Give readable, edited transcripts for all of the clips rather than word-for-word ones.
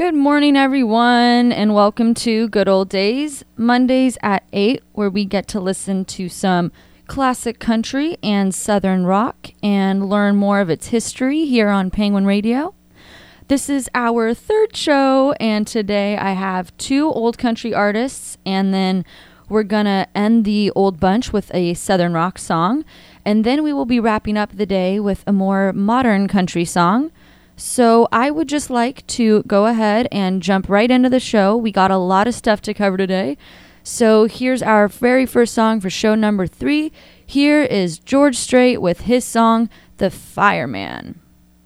Good morning, everyone, and welcome to Good Old Days, Mondays at 8, where we get to listen to some classic country and southern rock and learn more of its history here on Penguin Radio. This is our third show, and today I have two old country artists, and then we're going to end the old bunch with a southern rock song, and then we will be wrapping up the day with a more modern country song. So I would just like to go ahead and jump right into the show. We got a lot of stuff to cover today. So here's our very first song for show number 3. Here is George Strait with his song, The Fireman.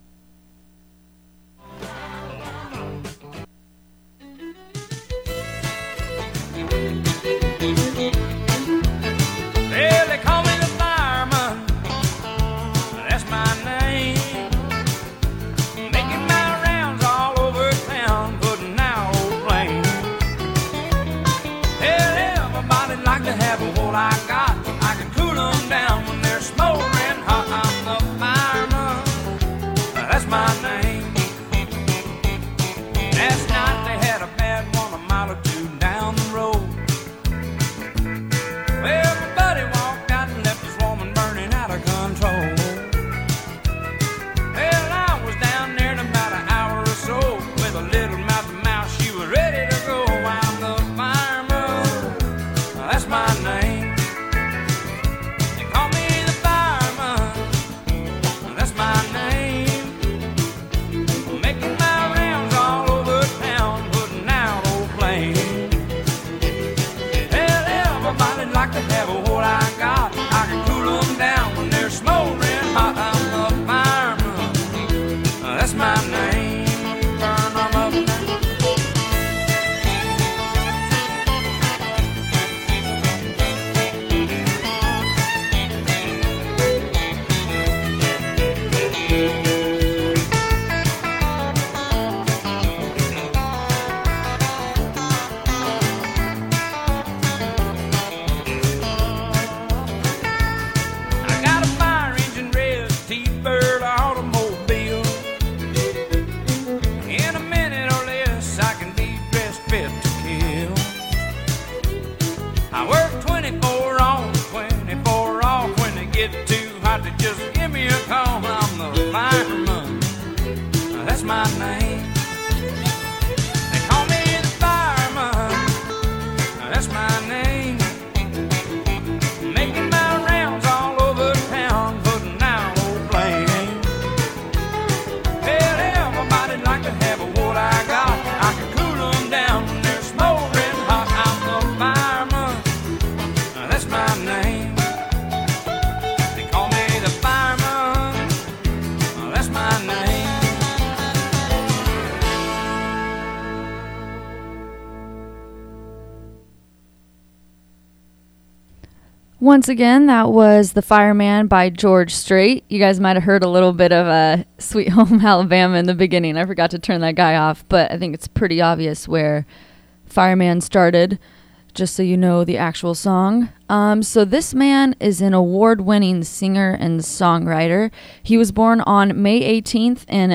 Once again, that was The Fireman by George Strait. You guys might have heard a little bit of Sweet Home Alabama in the beginning. I forgot to turn that guy off, but I think it's pretty obvious where Fireman started, just so you know the actual song. So this man is an award-winning singer and songwriter. He was born on May 18th in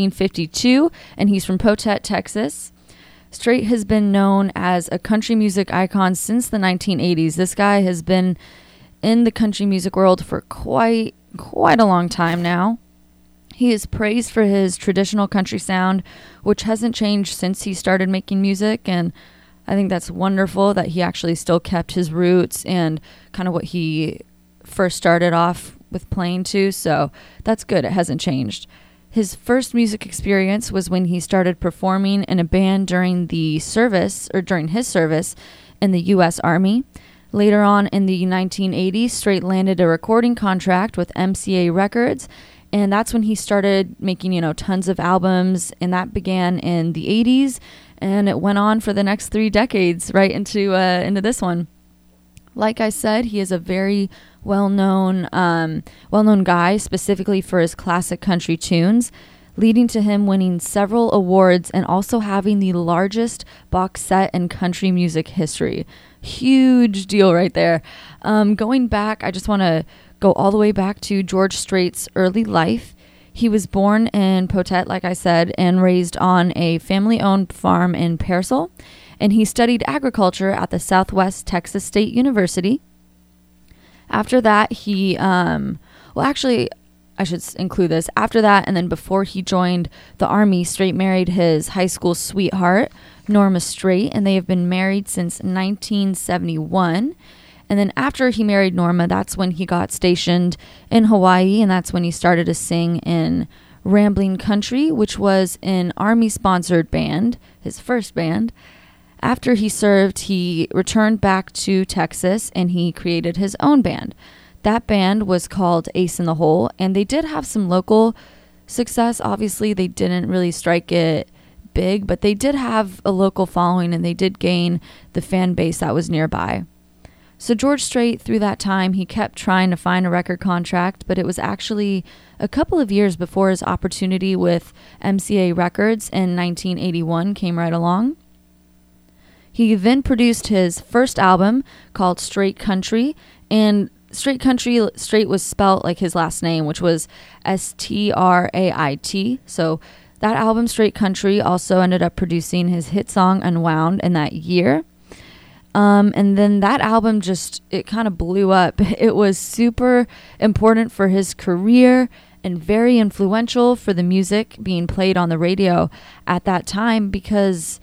1952, and he's from Potet, Texas. Strait has been known as a country music icon since the 1980s. This guy has been in the country music world for quite a long time now. He is praised for his traditional country sound, which hasn't changed since he started making music, and I think that's wonderful that he actually still kept his roots and kind of what he first started off with playing to, so that's good. It hasn't changed. His first music experience was when he started performing in a band during his service in the U.S. Army. Later on in the 1980s, Strait landed a recording contract with MCA Records, and that's when he started making, tons of albums, and that began in the 80s, and it went on for the next 3 decades, right into this one. Like I said, he is a very well-known guy, specifically for his classic country tunes, leading to him winning several awards and also having the largest box set in country music history. Huge deal right there. Going back, I just want to go all the way back to George Strait's early life. He was born in Potet, like I said, and raised on a family-owned farm in Pearsall. And he studied agriculture at the Southwest Texas State University. After that, I should include this. After that, and then before he joined the Army, Strait married his high school sweetheart, Norma Strait, and they have been married since 1971. And then after he married Norma, that's when he got stationed in Hawaii, and that's when he started to sing in Rambling Country, which was an Army-sponsored band, his first band. After he served, he returned back to Texas, and he created his own band. That band was called Ace in the Hole, and they did have some local success. Obviously, they didn't really strike it big, but they did have a local following, and they did gain the fan base that was nearby. So George Strait, through that time, he kept trying to find a record contract, but it was actually a couple of years before his opportunity with MCA Records in 1981 came right along. He then produced his first album called Strait Country, and Strait was spelt like his last name, which was Strait. So that album, Strait Country, also ended up producing his hit song Unwound in that year. And then that album it kind of blew up. It was super important for his career and very influential for the music being played on the radio at that time, because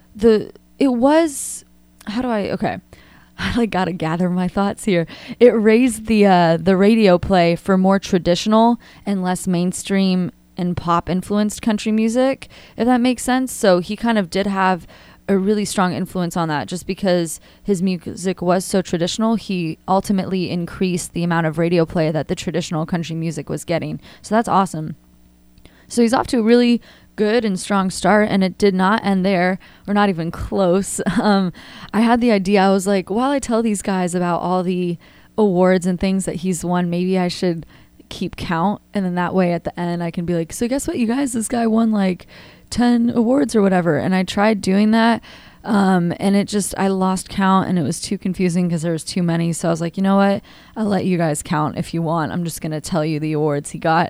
I gotta gather my thoughts here. It raised the radio play for more traditional and less mainstream and pop influenced country music, if that makes sense. So he kind of did have a really strong influence on that. Just because his music was so traditional, he ultimately increased the amount of radio play that the traditional country music was getting. So that's awesome. So he's off to a really good and strong start, and it did not end there, or not even close. I had the idea, I was like, while I tell these guys about all the awards and things that he's won, maybe I should keep count, and then that way at the end I can be like, so guess what, you guys, this guy won like 10 awards or whatever. And I tried doing that, and I lost count, and it was too confusing because there was too many. So I was like, you know what, I'll let you guys count if you want. I'm just gonna tell you the awards he got.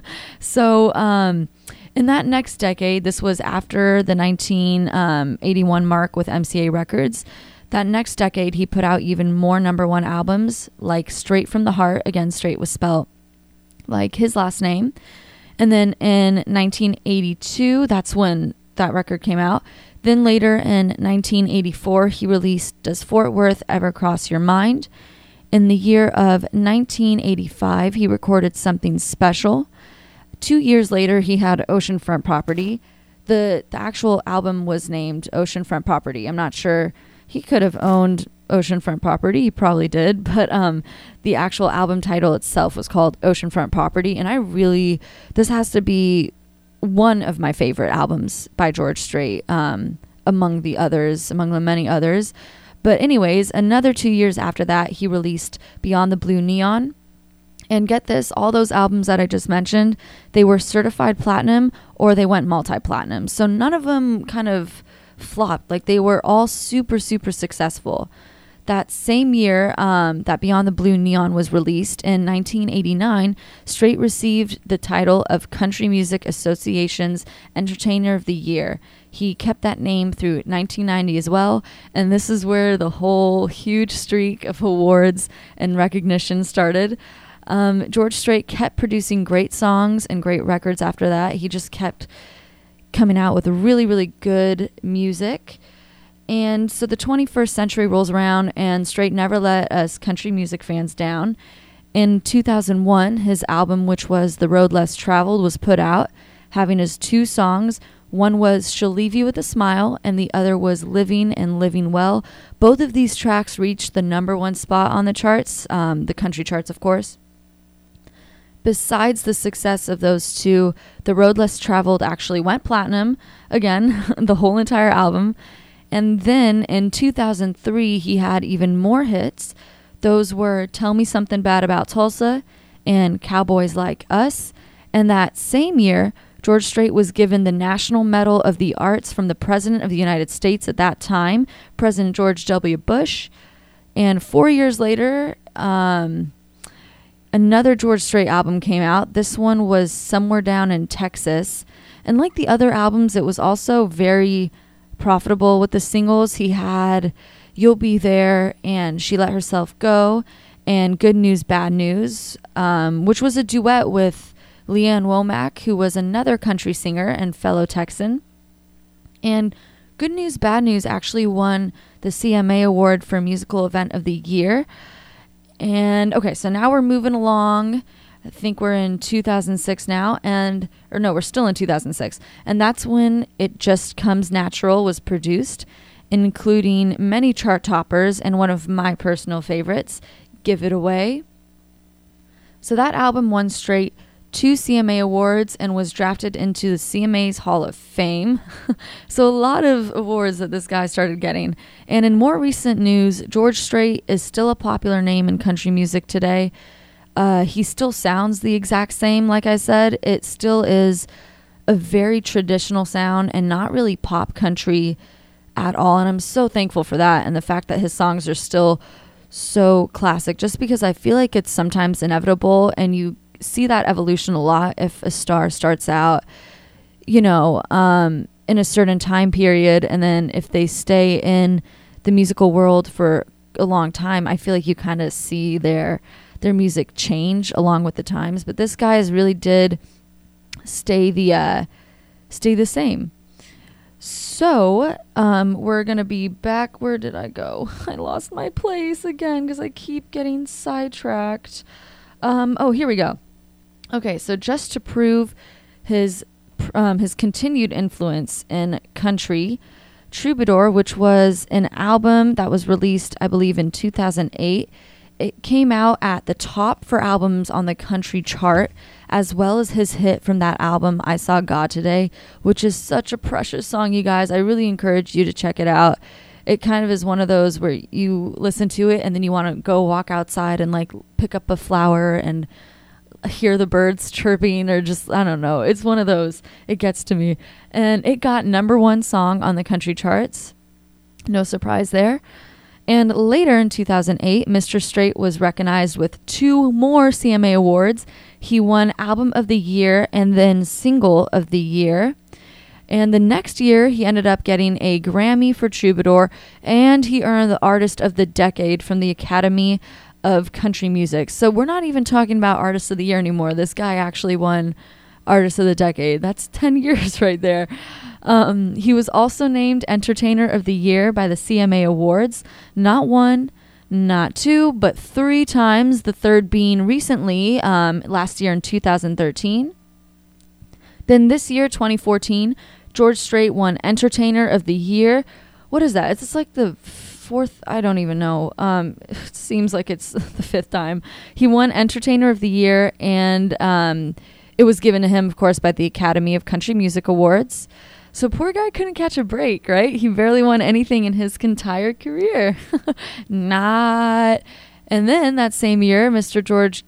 So in that next decade, this was after the 1981 mark with MCA Records. That next decade, he put out even more number one albums, like Straight from the Heart. Again, Straight was spelled like his last name. And then in 1982, that's when that record came out. Then later in 1984, he released Does Fort Worth Ever Cross Your Mind? In the year of 1985, he recorded Something Special. 2 years later, he had Oceanfront Property. The actual album was named Oceanfront Property. I'm not sure. He could have owned Oceanfront Property. He probably did. But the actual album title itself was called Oceanfront Property. And this has to be one of my favorite albums by George Strait, among the many others. But anyways, another 2 years after that, he released Beyond the Blue Neon. And get this, all those albums that I just mentioned, they were certified platinum or they went multi-platinum. So none of them kind of flopped. Like, they were all super, super successful. That same year that Beyond the Blue Neon was released, in 1989, Strait received the title of Country Music Association's Entertainer of the Year. He kept that name through 1990 as well, and this is where the whole huge streak of awards and recognition started. George Strait kept producing great songs and great records after that. He just kept coming out with really, really good music. And so the 21st century rolls around, and Strait never let us country music fans down. In 2001, his album, which was The Road Less Traveled, was put out, having his two songs. One was She'll Leave You with a Smile, and the other was Living and Living Well. Both of these tracks reached the number one spot on the charts, the country charts, of course. Besides the success of those two, The Road Less Traveled actually went platinum, again, the whole entire album. And then in 2003, he had even more hits. Those were Tell Me Something Bad About Tulsa and Cowboys Like Us. And that same year, George Strait was given the National Medal of the Arts from the President of the United States at that time, President George W. Bush. And 4 years later, another George Strait album came out. This one was Somewhere Down in Texas. And like the other albums, it was also very profitable with the singles. He had You'll Be There and She Let Herself Go and Good News, Bad News, which was a duet with Leanne Womack, who was another country singer and fellow Texan. And Good News, Bad News actually won the CMA Award for Musical Event of the Year. And okay, so now we're moving along. I think we're in 2006 now, we're still in 2006. And that's when It Just Comes Natural was produced, including many chart toppers and one of my personal favorites, Give It Away. So that album won Strait 2 CMA awards and was drafted into the CMA's Hall of Fame. So a lot of awards that this guy started getting. And in more recent news, George Strait is still a popular name in country music today. He still sounds the exact same, like I said. It still is a very traditional sound and not really pop country at all. And I'm so thankful for that, and the fact that his songs are still so classic, just because I feel like it's sometimes inevitable, and you see that evolution a lot if a star starts out, in a certain time period, and then if they stay in the musical world for a long time, I feel like you kind of see their music change along with the times. But this guy really did stay the same. So we're gonna be back. Where did I go? I lost my place again because I keep getting sidetracked. Here we go. Okay, so just to prove his continued influence in country, Troubadour, which was an album that was released, I believe, in 2008, it came out at the top for albums on the country chart, as well as his hit from that album, I Saw God Today, which is such a precious song, you guys. I really encourage you to check it out. It kind of is one of those where you listen to it and then you want to go walk outside and like pick up a flower and hear the birds chirping, or just, I don't know. It's one of those. It gets to me. And it got #1 song on the country charts. No surprise there. And later in 2008, Mr. Strait was recognized with 2 more CMA awards. He won Album of the Year and then Single of the Year. And the next year, he ended up getting a Grammy for Troubadour, and he earned the Artist of the Decade from the Academy of Country Music. So we're not even talking about Artist of the Year anymore. This guy actually won Artist of the Decade. That's 10 years right there. He was also named Entertainer of the Year by the CMA Awards. Not 1, not 2, but 3 times, the third being recently, last year in 2013. Then this year, 2014, George Strait won Entertainer of the Year. What is that? It's like the 4th, I don't even know. It seems like it's the 5th time. He won Entertainer of the Year, and it was given to him, of course, by the Academy of Country Music Awards. So poor guy couldn't catch a break, right? He barely won anything in his entire career. Not. And then that same year, Mr. George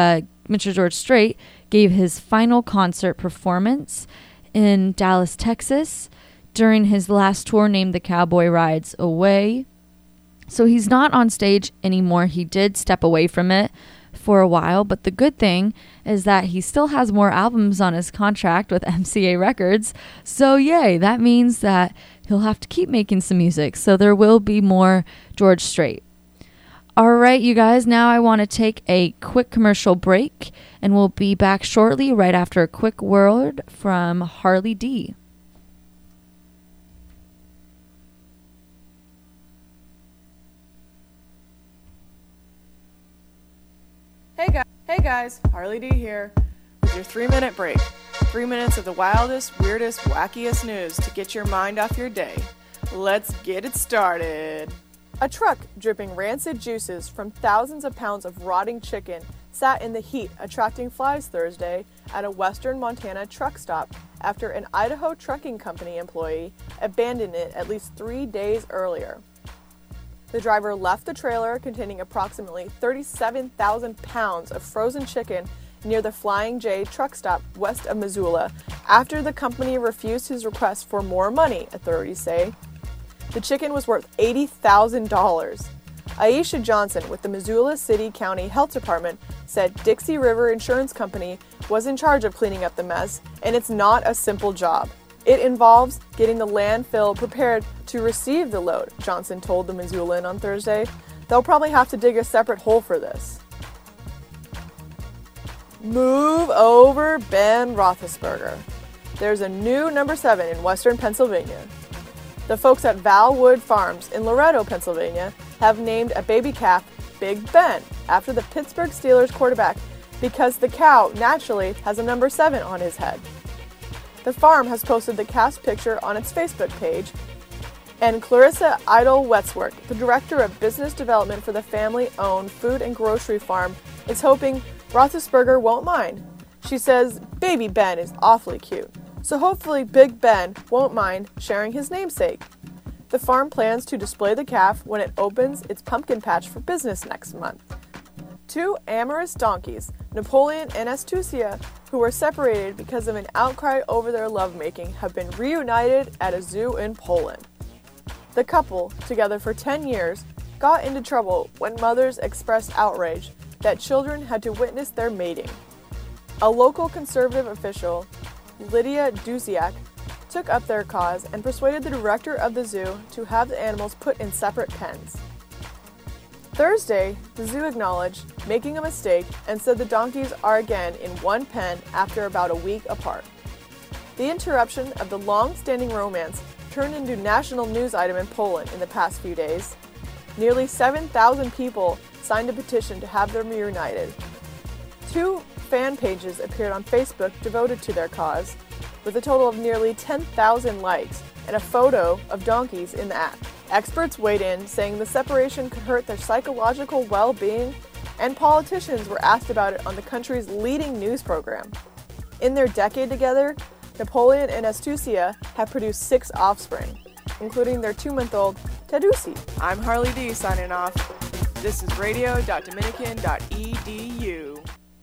Strait gave his final concert performance in Dallas, Texas, during his last tour named The Cowboy Rides Away. So he's not on stage anymore. He did step away from it for a while, but the good thing is that he still has more albums on his contract with MCA Records. So yay, that means that he'll have to keep making some music. So there will be more George Strait. All right, you guys, now I want to take a quick commercial break, and we'll be back shortly right after a quick word from Harley D. Hey guys, Harley D here with your 3-minute break. 3 minutes of the wildest, weirdest, wackiest news to get your mind off your day. Let's get it started. A truck dripping rancid juices from thousands of pounds of rotting chicken sat in the heat, attracting flies Thursday at a western Montana truck stop after an Idaho Trucking Company employee abandoned it at least 3 days earlier. The driver left the trailer containing approximately 37,000 pounds of frozen chicken near the Flying J truck stop west of Missoula after the company refused his request for more money, authorities say. The chicken was worth $80,000. Aisha Johnson with the Missoula City County Health Department said Dixie River Insurance Company was in charge of cleaning up the mess, and it's not a simple job. It involves getting the landfill prepared to receive the load, Johnson told the Missoulian on Thursday. They'll probably have to dig a separate hole for this. Move over Ben Roethlisberger. There's a new number 7 in western Pennsylvania. The folks at Valwood Farms in Loretto, Pennsylvania, have named a baby calf Big Ben after the Pittsburgh Steelers quarterback because the cow naturally has a number 7 on his head. The farm has posted the calf's picture on its Facebook page, and Clarissa Idle-Wetsworth, the director of business development for the family-owned food and grocery farm, is hoping Roethlisberger won't mind. She says baby Ben is awfully cute, so hopefully Big Ben won't mind sharing his namesake. The farm plans to display the calf when it opens its pumpkin patch for business next month. 2 amorous donkeys, Napoleon and Astucia, who were separated because of an outcry over their lovemaking, have been reunited at a zoo in Poland. The couple, together for 10 years, got into trouble when mothers expressed outrage that children had to witness their mating. A local conservative official, Lydia Duziak, took up their cause and persuaded the director of the zoo to have the animals put in separate pens. Thursday, the zoo acknowledged making a mistake and said the donkeys are again in one pen after about a week apart. The interruption of the long-standing romance turned into a national news item in Poland in the past few days. Nearly 7,000 people signed a petition to have them reunited. 2 fan pages appeared on Facebook devoted to their cause, with a total of nearly 10,000 likes and a photo of donkeys in the act. Experts weighed in, saying the separation could hurt their psychological well-being, and politicians were asked about it on the country's leading news program. In their decade together, Napoleon and Astucia have produced 6 offspring, including their 2-month-old Tadusi. I'm Harley D signing off. This is radio.dominican.edu.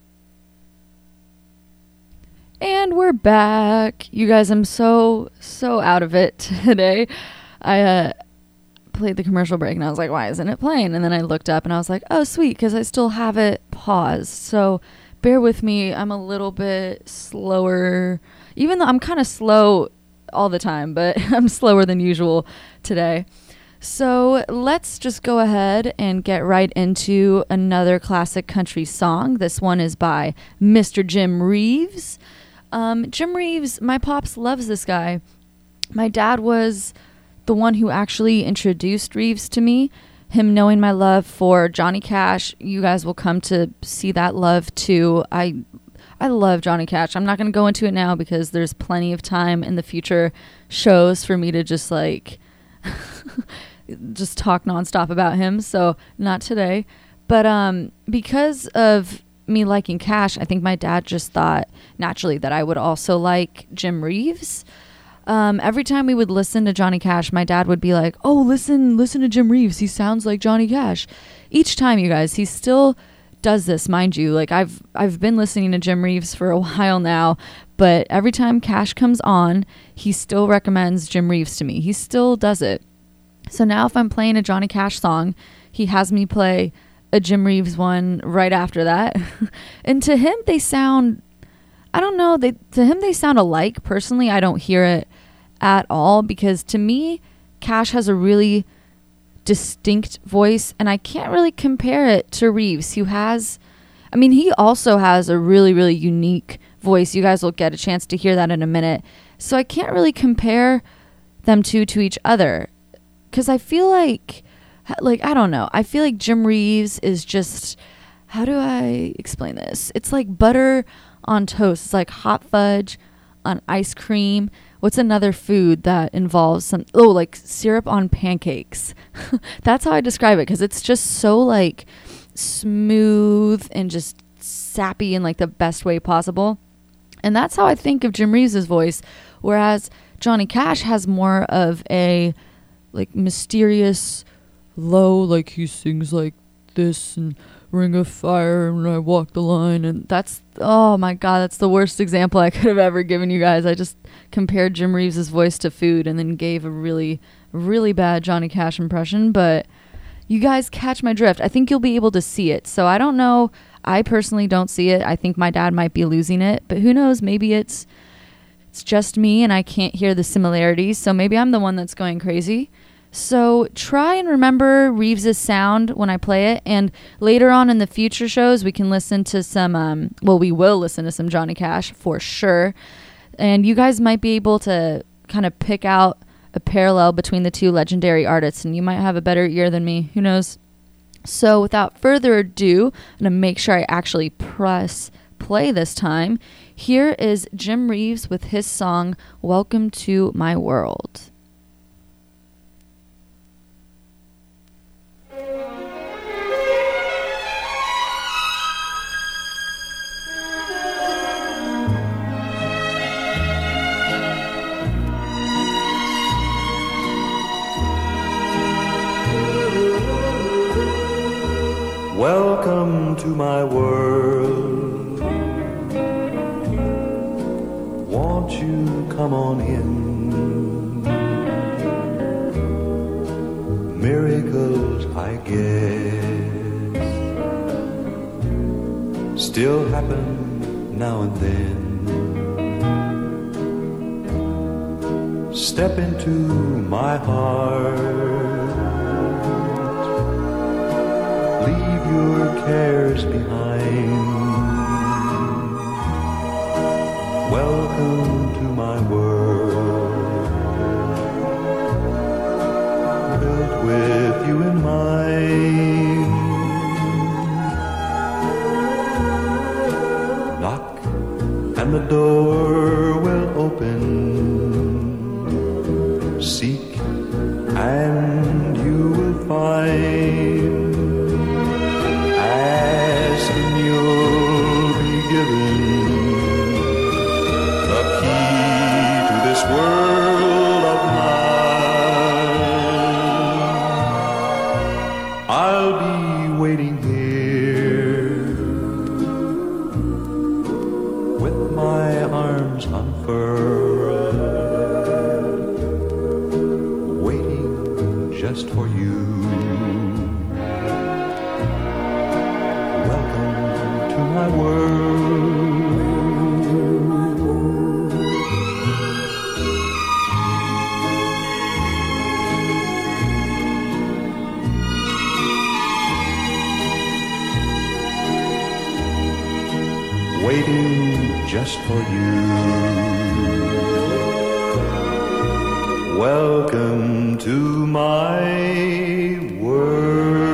And we're back. You guys, I'm so out of it today. I played the commercial break and I was like, why isn't it playing? And then I looked up and I was like, oh, sweet, because I still have it paused. So bear with me. I'm a little bit slower, even though I'm kind of slow all the time, but I'm slower than usual today. So let's just go ahead and get right into another classic country song. This one is by Mr. Jim Reeves. Jim Reeves, my pops loves this guy. My dad was the one who actually introduced Reeves to me. Him knowing my love for Johnny Cash, you guys will come to see that love too. I love Johnny Cash. I'm not going to go into it now because there's plenty of time in the future shows for me to just like just talk nonstop about him. So not today. But because of me liking Cash, I think my dad just thought naturally that I would also like Jim Reeves. Every time we would listen to Johnny Cash, my dad would be like, oh, listen to Jim Reeves. He sounds like Johnny Cash. Each time, you guys, he still does this, mind you. Like I've been listening to Jim Reeves for a while now, but every time Cash comes on, he still recommends Jim Reeves to me. He still does it. So now if I'm playing a Johnny Cash song, he has me play a Jim Reeves one right after that. And to him, they sound, I don't know, to him they sound alike. Personally, I don't hear it at all because to me, Cash has a really distinct voice and I can't really compare it to Reeves, who has, I mean, he also has a really, really unique voice. You guys will get a chance to hear that in a minute. So I can't really compare them two to each other because I feel like, I don't know. I feel like Jim Reeves is just, how do I explain this? It's like butter on toast. It's like hot fudge on ice cream. What's another food that involves some, like syrup on pancakes. That's how I describe it because it's just so like smooth and just sappy in like the best way possible. And that's how I think of Jim Reeves' voice. Whereas Johnny Cash has more of a like mysterious low, like he sings like this and Ring of Fire and I Walk the Line, and that's, oh my god, that's the worst example I could have ever given you guys. I just compared Jim Reeves' voice to food and then gave a really, really bad Johnny Cash impression. But you guys catch my drift. I think you'll be able to see it. So I don't know. I personally don't see it. I think my dad might be losing it, but who knows? Maybe it's just me and I can't hear the similarities. So maybe I'm the one that's going crazy. So try and remember Reeves's sound when I play it. And later on in the future shows, we can listen to some, we will listen to some Johnny Cash for sure. And you guys might be able to kind of pick out a parallel between the two legendary artists, and you might have a better ear than me. Who knows? So without further ado, I'm going to make sure I actually press play this time. Here is Jim Reeves with his song, Welcome to My World. Welcome to my world. Won't you come on in? Miracles, I guess, still happen now and then. Step into my heart. Leave your cares behind. Welcome to my world, built with you in mind. Knock and the door will open. Seek and you will find. World of mine, I'll be waiting here with my arms unfurled, waiting just for you. Welcome to my world. Waiting just for you. Welcome to my world.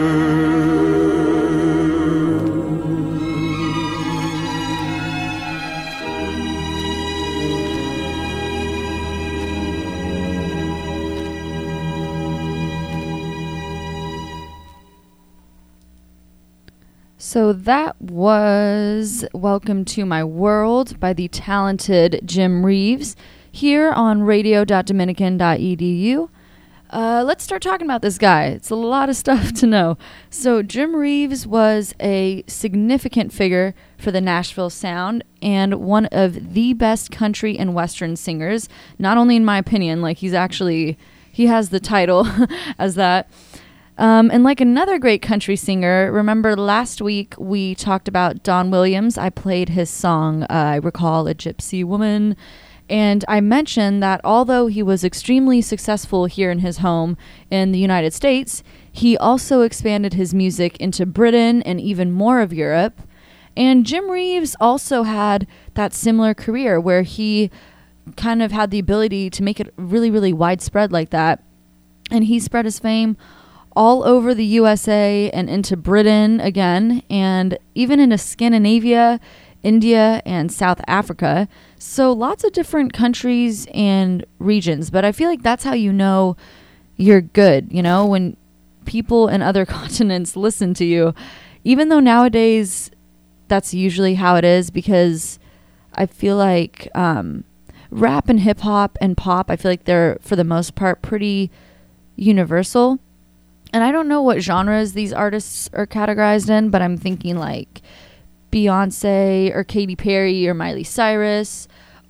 So that was Welcome to My World by the talented Jim Reeves here on radio.dominican.edu. Let's start talking about this guy. It's a lot of stuff to know. So Jim Reeves was a significant figure for the Nashville sound and one of the best country and western singers, not only in my opinion, like he has the title as that. And like another great country singer, remember last week we talked about Don Williams. I played his song, I Recall a Gypsy Woman. And I mentioned that although he was extremely successful here in his home in the United States, he also expanded his music into Britain and even more of Europe. And Jim Reeves also had that similar career where he kind of had the ability to make it really, really widespread like that. And he spread his fame all over the USA and into Britain again, and even into Scandinavia, India, and South Africa. So lots of different countries and regions. But I feel like that's how you know you're good, you know, when people in other continents listen to you. Even though nowadays that's usually how it is, because I feel like rap and hip-hop and pop, I feel like they're, for the most part, pretty universal. And I don't know what genres these artists are categorized in, but I'm thinking like Beyonce or Katy Perry or Miley Cyrus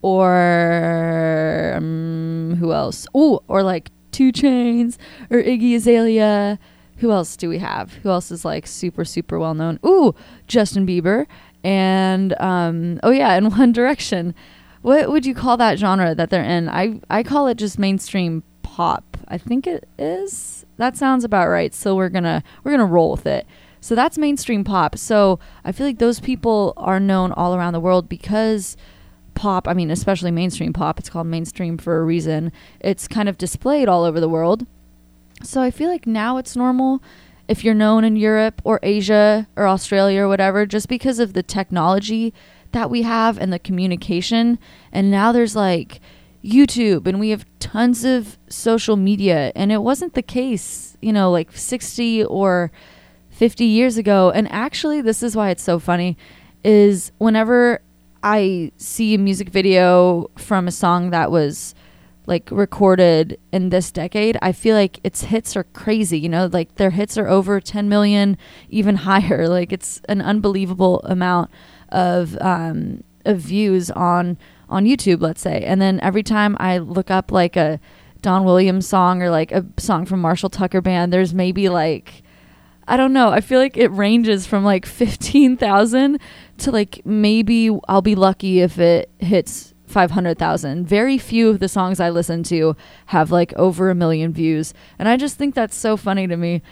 or who else? Ooh, or like 2 Chainz or Iggy Azalea. who else do we have? Who else is like super, super well known? Ooh, Justin Bieber. And, and One Direction. What would you call that genre that they're in? I call it just mainstream pop. I think it is. That sounds about right. So we're gonna roll with it. So that's mainstream pop. So I feel like those people are known all around the world because pop, I mean, especially mainstream pop, it's called mainstream for a reason. It's kind of displayed all over the world. So I feel like now it's normal if you're known in Europe or Asia or Australia or whatever, just because of the technology that we have and the communication. And now there's like YouTube and we have tons of social media, and it wasn't the case, like 60 or 50 years ago. And actually, this is why it's so funny, is whenever I see a music video from a song that was like recorded in this decade, I feel like its hits are crazy, like their hits are over 10 million, even higher. Like it's an unbelievable amount of views on YouTube, let's say. And then every time I look up like a Don Williams song or like a song from Marshall Tucker Band, there's maybe like, I don't know, I feel like it ranges from like 15,000 to like maybe I'll be lucky if it hits 500,000. Very few of the songs I listen to have like over 1 million views. And I just think that's so funny to me.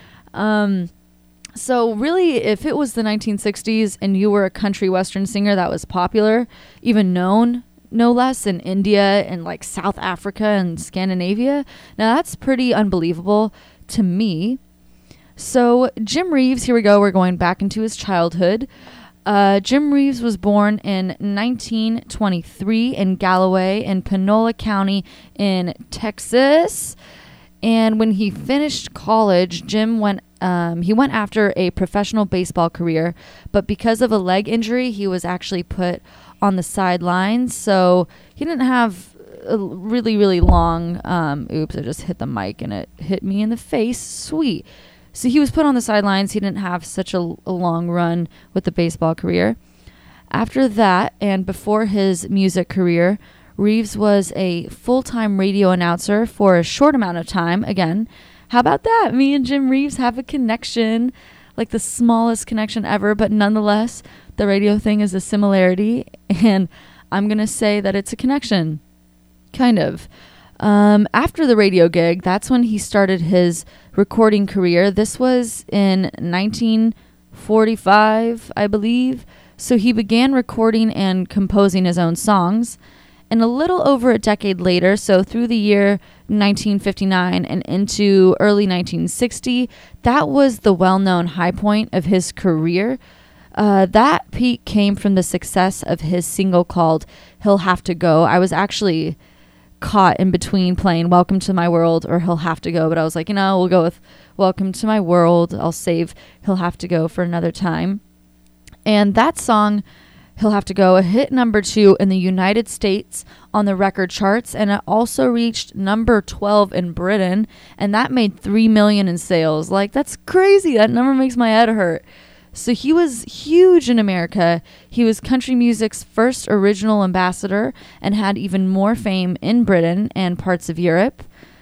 So really, if it was the 1960s and you were a country western singer that was popular, even known, no less, in India and like South Africa and Scandinavia, now that's pretty unbelievable to me. So Jim Reeves, here we go. We're going back into his childhood. Jim Reeves was born in 1923 in Galloway in Panola County in Texas. And when he finished college, Jim went after a professional baseball career, but because of a leg injury, he was actually put on the sidelines. So he didn't have a really, really long, oops, I just hit the mic and it hit me in the face. Sweet. So he was put on the sidelines. He didn't have such a long run with the baseball career. After that, and before his music career, Reeves was a full-time radio announcer for a short amount of time. Again, how about that? Me and Jim Reeves have a connection, like the smallest connection ever, but nonetheless, the radio thing is a similarity, and I'm going to say that it's a connection, kind of. After the radio gig, that's when he started his recording career. This was in 1945, I believe. So he began recording and composing his own songs. And a little over a decade later, so through the year 1959 and into early 1960, that was the well-known high point of his career. That peak came from the success of his single called He'll Have to Go. I was actually caught in between playing Welcome to My World or He'll Have to Go, but I was like, we'll go with Welcome to My World. I'll save He'll Have to Go for another time. And that song, He'll Have to Go, hit number 2 in the United States on the record charts, and it also reached number 12 in Britain, and that made $3 million in sales. Like, that's crazy. That number makes my head hurt. So he was huge in America. He was country music's first original ambassador and had even more fame in Britain and parts of Europe.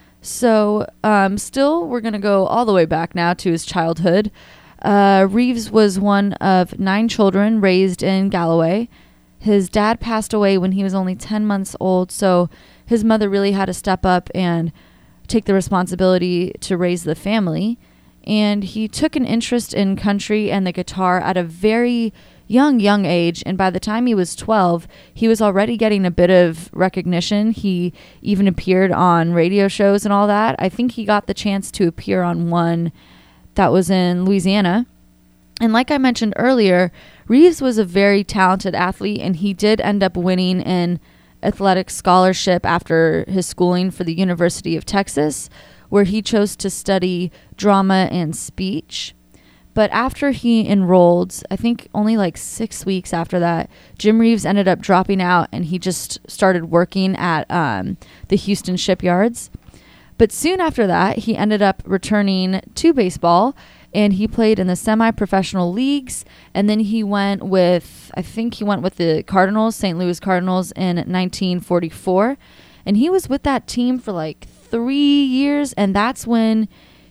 So still, we're going to go all the way back now to his childhood. Reeves was one of 9 children raised in Galloway. His dad passed away when he was only 10 months old, so his mother really had to step up and take the responsibility to raise the family. And he took an interest in country and the guitar at a very young age. And by the time he was 12, he was already getting a bit of recognition. He even appeared on radio shows and all that. I think he got the chance to appear on one that was in Louisiana. And like I mentioned earlier, Reeves was a very talented athlete, and he did end up winning an athletic scholarship after his schooling for the University of Texas, where he chose to study drama and speech. But after he enrolled, I think only like 6 weeks after that, Jim Reeves ended up dropping out, and he just started working at the Houston shipyards. But soon after that, he ended up returning to baseball, and he played in the semi-professional leagues. And then he went with the Cardinals, St. Louis Cardinals, in 1944. And he was with that team for like 3 years, and that's when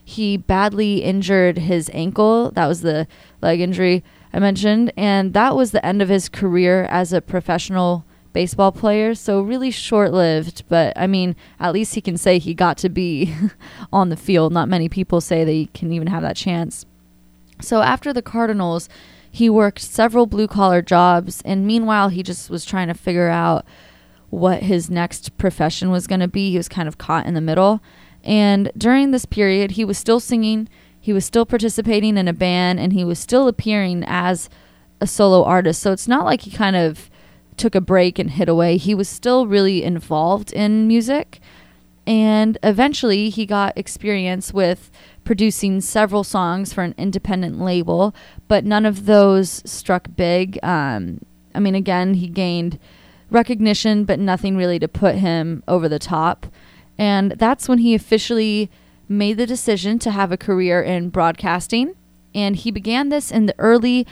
he badly injured his ankle. That was the leg injury I mentioned. And that was the end of his career as a professional baseball player. So really short-lived. But, I mean, at least he can say he got to be on the field. Not many people say they can even have that chance. So after the Cardinals, he worked several blue-collar jobs. And meanwhile, he just was trying to figure out what his next profession was going to be. He was kind of caught in the middle. And during this period, he was still singing, he was still participating in a band, and he was still appearing as a solo artist. So it's not like he kind of took a break and hid away. He was still really involved in music. And eventually he got experience with producing several songs for an independent label, but none of those struck big. Again, he gained recognition, but nothing really to put him over the top. And that's when he officially made the decision to have a career in broadcasting. And he began this in the early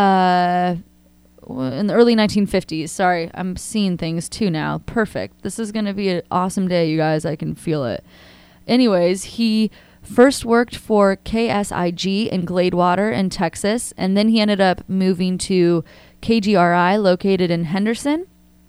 1950s. Sorry, I'm seeing things too now. Perfect. This is going to be an awesome day, you guys. I can feel it. Anyways, he first worked for KSIG in Gladewater in Texas, and then he ended up moving to KGRI located in Henderson.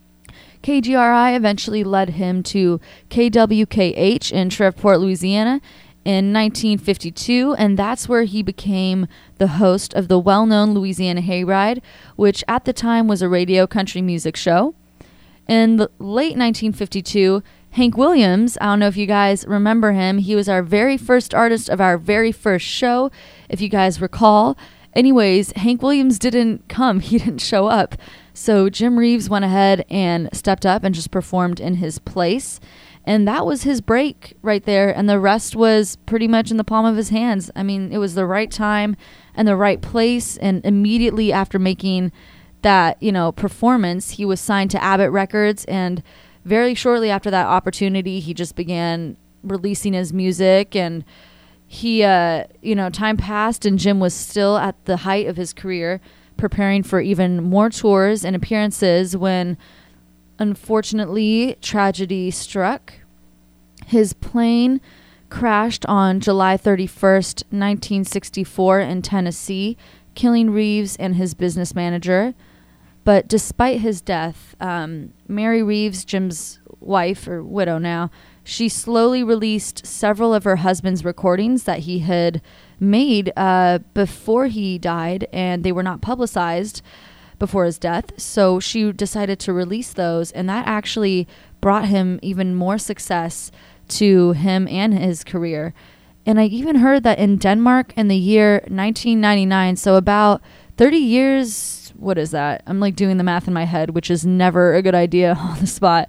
KGRI eventually led him to KWKH in Shreveport, Louisiana in 1952, and that's where he became the host of the well-known Louisiana Hayride, which at the time was a radio country music show. In the late 1952, Hank Williams, I don't know if you guys remember him, he was our very first artist of our very first show, if you guys recall. Anyways, Hank Williams didn't come. He didn't show up. So Jim Reeves went ahead and stepped up and just performed in his place. And that was his break right there. And the rest was pretty much in the palm of his hands. I mean, it was the right time and the right place. And immediately after making that, performance, he was signed to Abbott Records. And very shortly after that opportunity, he just began releasing his music. And he, time passed and Jim was still at the height of his career, preparing for even more tours and appearances when, unfortunately, tragedy struck. His plane crashed on July 31st, 1964 in Tennessee, killing Reeves and his business manager. But despite his death, Mary Reeves, Jim's wife, or widow now, she slowly released several of her husband's recordings that he had made before he died, and they were not publicized before his death. So she decided to release those, and that actually brought him even more success to him and his career. And I even heard that in Denmark in the year 1999, so about 30 years, what is that? I'm like doing the math in my head, which is never a good idea on the spot.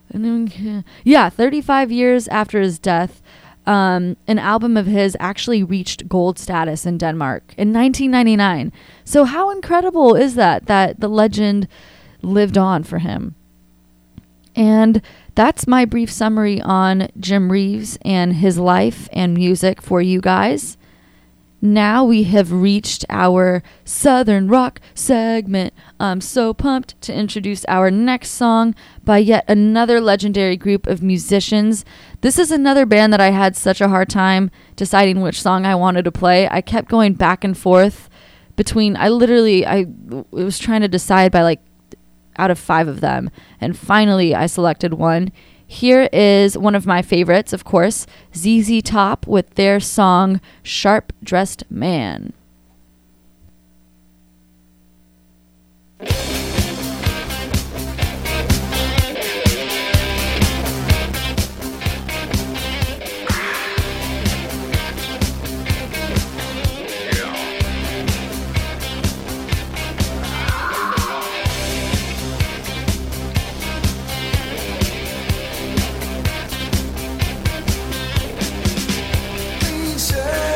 35 years after his death, an album of his actually reached gold status in Denmark in 1999. So how incredible is that the legend lived on for him? And that's my brief summary on Jim Reeves and his life and music for you guys. Now we have reached our Southern Rock segment. I'm so pumped to introduce our next song by yet another legendary group of musicians. This is another band that I had such a hard time deciding which song I wanted to play. I kept going back and forth between, I was trying to decide by out of 5 of them. And finally I selected one. Here is one of my favorites, of course, ZZ Top with their song, Sharp Dressed Man.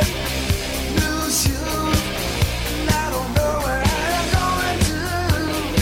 New shoes, and I don't know what I'm going to do.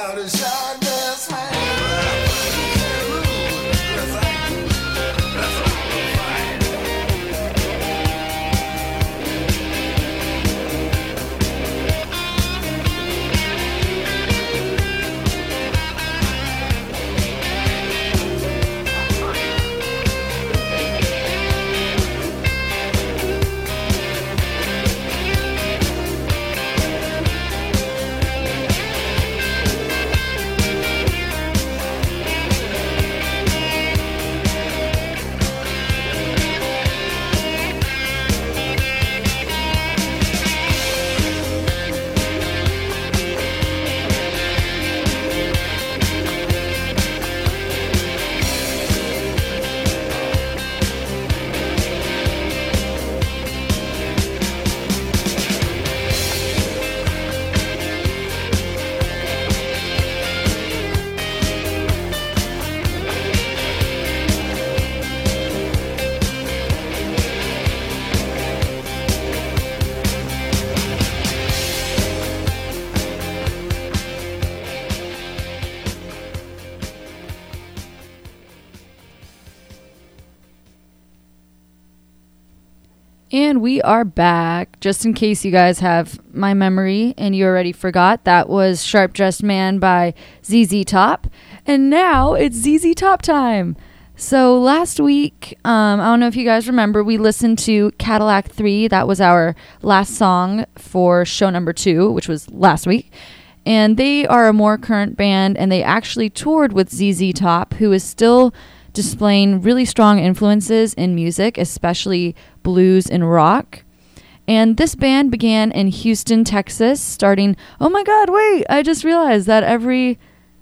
And we are back. Just in case you guys have my memory and you already forgot, that was Sharp Dressed Man by ZZ Top. And now it's ZZ Top time. So last week, I don't know if you guys remember, we listened to Cadillac 3. That was our last song for show number 2, which was last week. And they are a more current band, and they actually toured with ZZ Top, who is still displaying really strong influences in music, especially blues and rock. And this band began in Houston, Texas, starting... Oh my God, wait! I just realized that every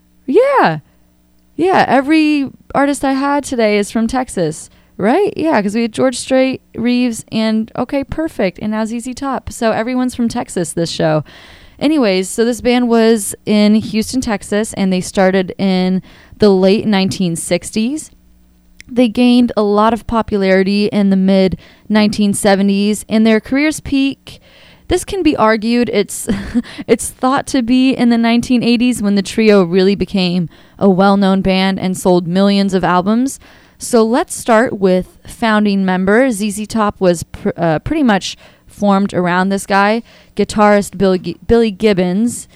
artist I had today is from Texas, right? Yeah, because we had George Strait, Reeves, and... Okay, perfect. And now ZZ Top. So everyone's from Texas this show. Anyways, so this band was in Houston, Texas, and they started in the late 1960s. They gained a lot of popularity in the mid-1970s, and their career's peak, this can be argued, it's thought to be in the 1980s when the trio really became a well-known band and sold millions of albums. So let's start with founding member. ZZ Top was pretty much formed around this guy, guitarist Billy Gibbons.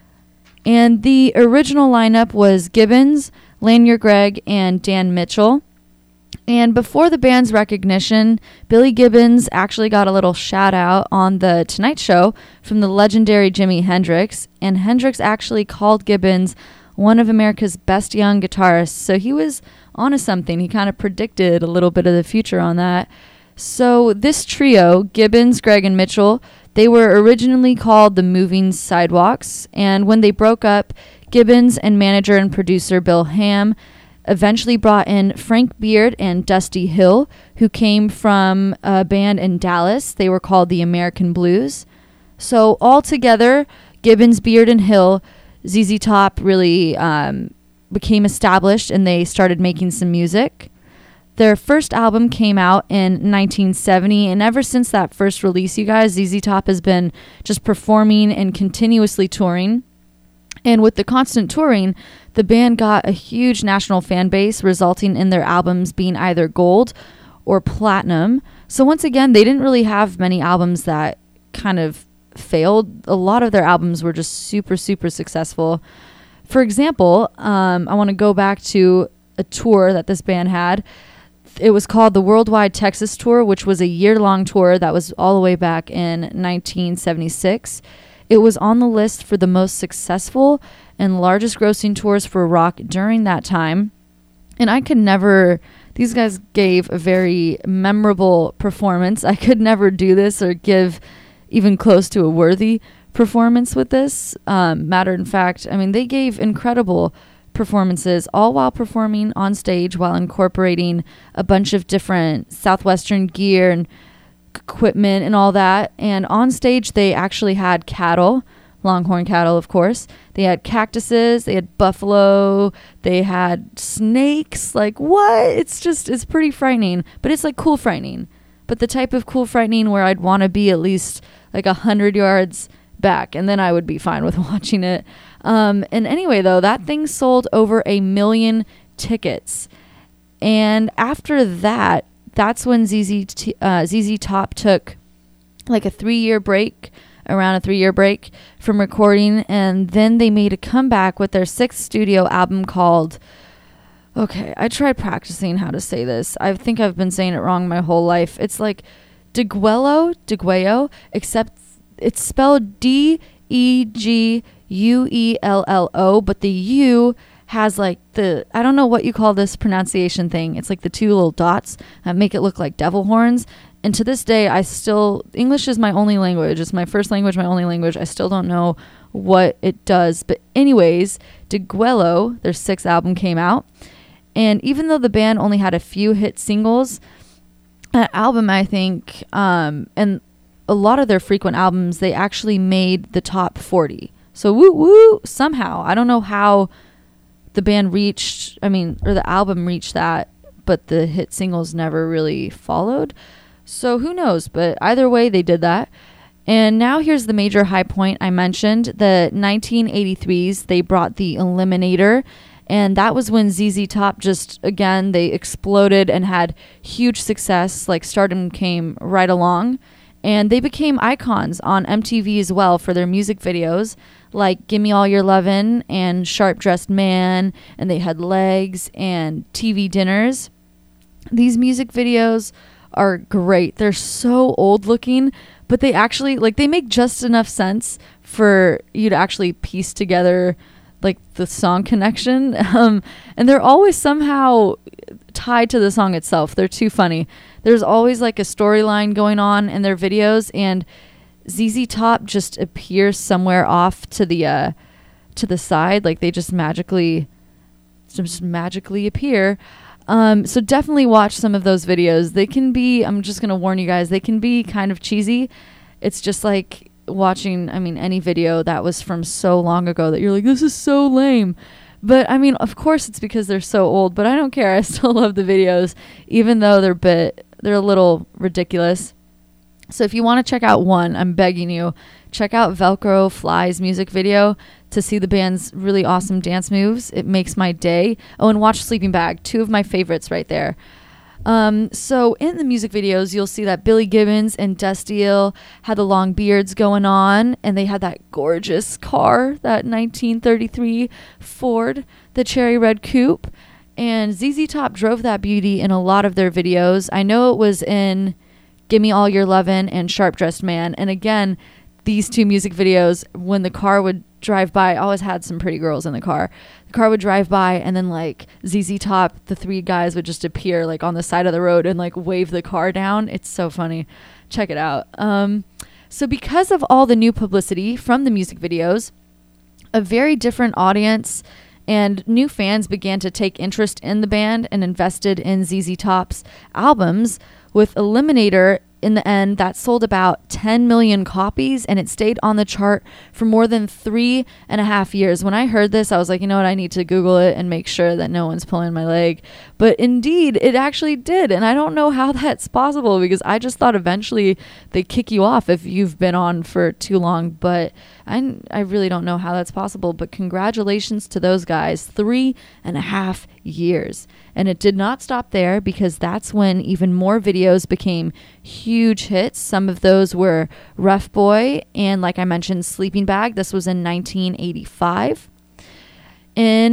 And the original lineup was Gibbons, Lanier Gregg, and Dan Mitchell. And before the band's recognition, Billy Gibbons actually got a little shout out on The Tonight Show from the legendary Jimi Hendrix. And Hendrix actually called Gibbons one of America's best young guitarists. So he was onto something. He kind of predicted a little bit of the future on that. So this trio, Gibbons, Gregg, and Mitchell, they were originally called the Moving Sidewalks. And when they broke up, Gibbons and manager and producer Bill Ham eventually brought in Frank Beard and Dusty Hill, who came from a band in Dallas. They were called the American Blues. So all together, Gibbons, Beard, and Hill, ZZ Top really became established, and they started making some music. Their first album came out in 1970, and ever since that first release, you guys, ZZ Top has been just performing and continuously touring. And with the constant touring, the band got a huge national fan base, resulting in their albums being either gold or platinum. So once again, they didn't really have many albums that kind of failed. A lot of their albums were just super, super successful. For example, I want to go back to a tour that this band had. It was called the Worldwide Texas Tour, which was a year-long tour that was all the way back in 1976. It was on the list for the most successful and largest grossing tours for rock during that time. And I could never... These guys gave a very memorable performance. I could never do this or give even close to a worthy performance with this. Matter of fact, I mean, they gave incredible performances, all while performing on stage while incorporating a bunch of different Southwestern gear and equipment and all that. And on stage, they actually had cattle, longhorn cattle, of course. They had cactuses, they had buffalo, they had snakes. Like, what? It's pretty frightening, but it's like cool frightening. But the type of cool frightening where I'd want to be at least like 100 yards back, and then I would be fine with watching it. And anyway, though, that thing sold over 1 million tickets. And after that, that's when ZZ Top took like around a 3-year break from recording. And then they made a comeback with their 6th studio album called, okay, I tried practicing how to say this. I think I've been saying it wrong my whole life. It's like Degüello, except it's spelled Deguello, but the U has like I don't know what you call this pronunciation thing. It's like the 2 little dots that make it look like devil horns. And to this day, English is my only language. It's my first language, my only language. I still don't know what it does. But anyways, Degüello, their 6th album came out. And even though the band only had a few hit singles, that album, I think, and a lot of their frequent albums, they actually made the top 40. So woo, somehow. I don't know how the album reached that, but the hit singles never really followed. So who knows? But either way, they did that. And now here's the major high point I mentioned. The 1983s, they brought the Eliminator. And that was when ZZ Top they exploded and had huge success. Like stardom came right along. And they became icons on MTV as well for their music videos, like Gimme All Your Lovin' and Sharp Dressed Man, and they had Legs and TV Dinners. These music videos are great. They're so old looking, but they actually, they make just enough sense for you to actually piece together the song connection. And they're always somehow tied to the song itself. They're too funny. There's always a storyline going on in their videos, and ZZ Top just appears somewhere off to the side. They just magically appear. So definitely watch some of those videos. They can be, I'm just going to warn you guys, they can be kind of cheesy. It's just like watching, any video that was from so long ago that you're like, this is so lame. But of course it's because they're so old, but I don't care. I still love the videos, even though they're a little ridiculous. So if you want to check out one, I'm begging you, check out Velcro Fly's music video to see the band's really awesome dance moves. It makes my day. Oh, and watch Sleeping Bag, 2 of my favorites right there. So in the music videos, you'll see that Billy Gibbons and Destiel had the long beards going on, and they had that gorgeous car, that 1933 Ford, the cherry red coupe. And ZZ Top drove that beauty in a lot of their videos. I know it was in Gimme All Your Lovin' and Sharp Dressed Man. And again, these 2 music videos, when the car would drive by, I always had some pretty girls in the car. The car would drive by, and then ZZ Top, the 3 guys would just appear on the side of the road and wave the car down. It's so funny. Check it out. So because of all the new publicity from the music videos, a very different audience and new fans began to take interest in the band and invested in ZZ Top's albums, with Eliminator in the end, that sold about 10 million copies, and it stayed on the chart for more than 3.5 years. When I heard this, I was like, you know what, I need to Google it and make sure that no one's pulling my leg. But indeed, it actually did. And I don't know how that's possible, because I just thought eventually they kick you off if you've been on for too long. But I really don't know how that's possible. But congratulations to those guys, 3.5 years. And it did not stop there, because that's when even more videos became huge hits. Some of those were Rough Boy and, like I mentioned, Sleeping Bag. This was in 1985. In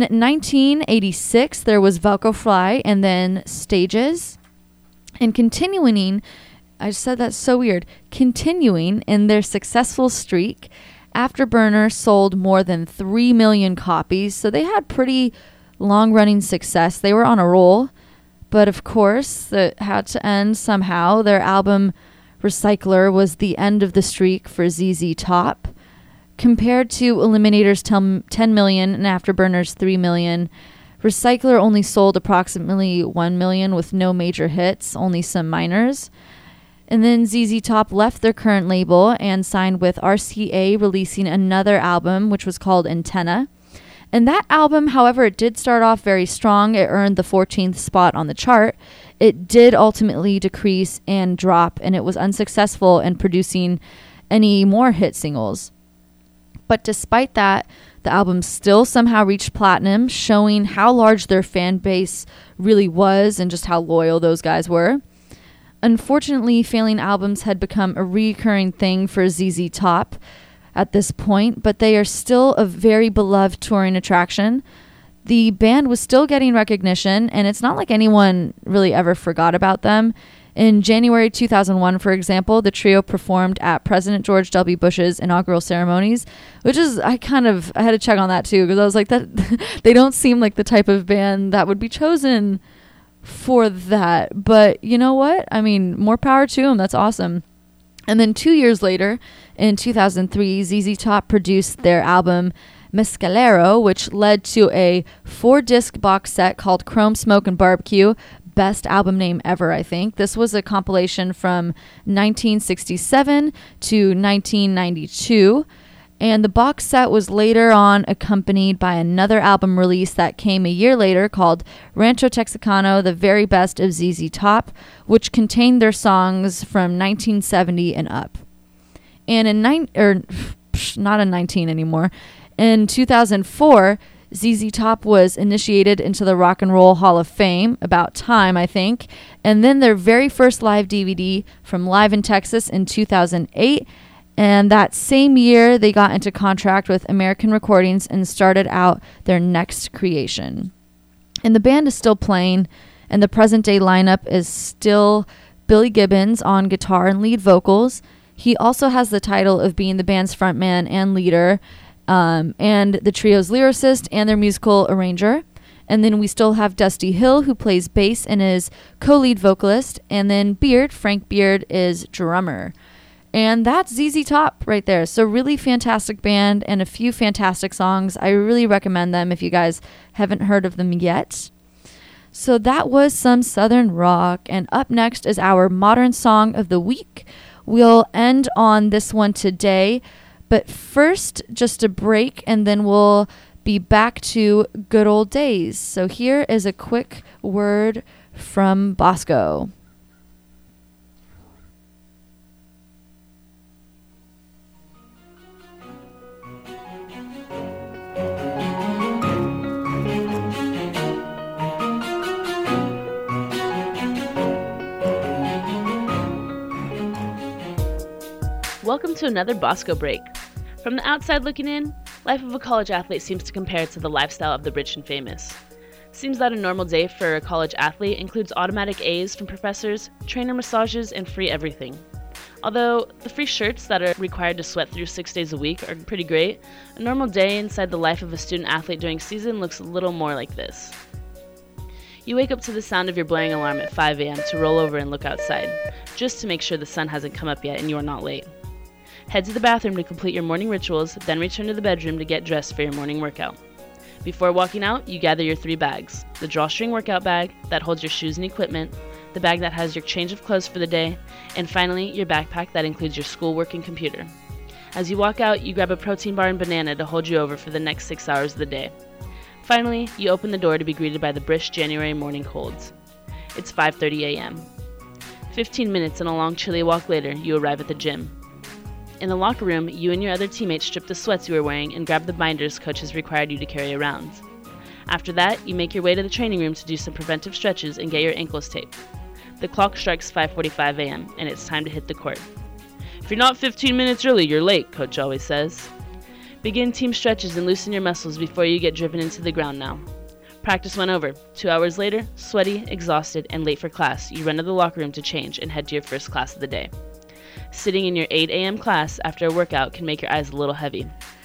1986, there was Velcro Fly and then Stages. And continuing, I said that's so weird, continuing in their successful streak, Afterburner sold more than 3 million copies. So they had pretty long-running success. They were on a roll, but of course it had to end somehow. Their album Recycler was the end of the streak for ZZ Top. Compared to Eliminator's 10 million and Afterburner's 3 million, Recycler only sold approximately 1 million with no major hits, only some minors. And then ZZ Top left their current label and signed with RCA, releasing another album, which was called Antenna. And that album, however, it did start off very strong. It earned the 14th spot on the chart. It did ultimately decrease and drop, and it was unsuccessful in producing any more hit singles. But despite that, The album still somehow reached platinum, showing how large their fan base really was and just how loyal those guys were. Unfortunately, failing albums had become a recurring thing for ZZ Top at this point, but they are still a very beloved touring attraction. The band was still getting recognition, and it's not like anyone really ever forgot about them. In January 2001, for example, the trio performed at President George W. Bush's inaugural ceremonies, which is, I had to check on that too, because I was like, that they don't seem like the type of band that would be chosen for that. But you know what? I mean, more power to them. That's awesome. And then 2 years later, in 2003, ZZ Top produced their album Mescalero, which led to a 4-disc box set called Chrome, Smoke, and Barbecue. Best album name ever, I think. This was a compilation from 1967 to 1992. And the box set was later on accompanied by another album release that came a year later called Rancho Texicano, the very best of ZZ Top, which contained their songs from 1970 and up. And not in 19 anymore. In 2004, ZZ Top was initiated into the Rock and Roll Hall of Fame, about time, I think. And then their very first live DVD from Live in Texas in 2008. And that same year, they got into contract with American Recordings and started out their next creation. And the band is still playing, and the present-day lineup is still Billy Gibbons on guitar and lead vocals. He also has the title of being the band's frontman and leader, and the trio's lyricist and their musical arranger. And then we still have Dusty Hill, who plays bass and is co-lead vocalist. And then Frank Beard, is drummer. And that's ZZ Top right there. So really fantastic band and a few fantastic songs. I really recommend them if you guys haven't heard of them yet. So that was some Southern rock. And up next is our modern song of the week. We'll end on this one today. But first, just a break, and then we'll be back to good old days. So here is a quick word from Bosco. Welcome to another Bosco Break. From the outside looking in, life of a college athlete seems to compare to the lifestyle of the rich and famous. Seems that a normal day for a college athlete includes automatic A's from professors, trainer massages, and free everything. Although the free shirts that are required to sweat through 6 days a week are pretty great, a normal day inside the life of a student athlete during season looks a little more like this. You wake up to the sound of your blaring alarm at 5 a.m. to roll over and look outside, just to make sure the sun hasn't come up yet and you are not late. Head to the bathroom to complete your morning rituals, then return to the bedroom to get dressed for your morning workout. Before walking out, you gather your 3 bags: the drawstring workout bag that holds your shoes and equipment, the bag that has your change of clothes for the day, and finally, your backpack that includes your schoolwork and computer. As you walk out, you grab a protein bar and banana to hold you over for the next 6 hours of the day. Finally, you open the door to be greeted by the brisk January morning colds. It's 5:30 a.m. 15 minutes and a long chilly walk later, you arrive at the gym. In the locker room, you and your other teammates strip the sweats you were wearing and grab the binders coach has required you to carry around. After that, you make your way to the training room to do some preventive stretches and get your ankles taped. The clock strikes 5:45 a.m., and it's time to hit the court. If you're not 15 minutes early, you're late, coach always says. Begin team stretches and loosen your muscles before you get driven into the ground now. Practice went over. 2 hours later, sweaty, exhausted, and late for class, you run to the locker room to change and head to your first class of the day. Sitting in your 8 a.m. class after a workout can make your eyes a little heavy.